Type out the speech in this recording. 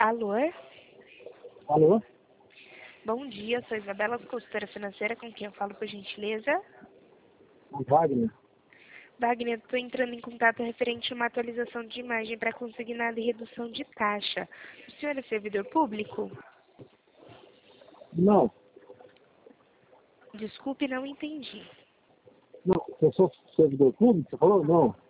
Alô? Alô? Bom dia, sou Isabela, consultora financeira, com quem eu falo, por gentileza. Wagner? Wagner, estou entrando em contato referente a uma atualização de imagem para consignado e redução de taxa. O senhor é servidor público? Não, Desculpe, não entendi. não. Eu sou servidor público? Você falou? Não.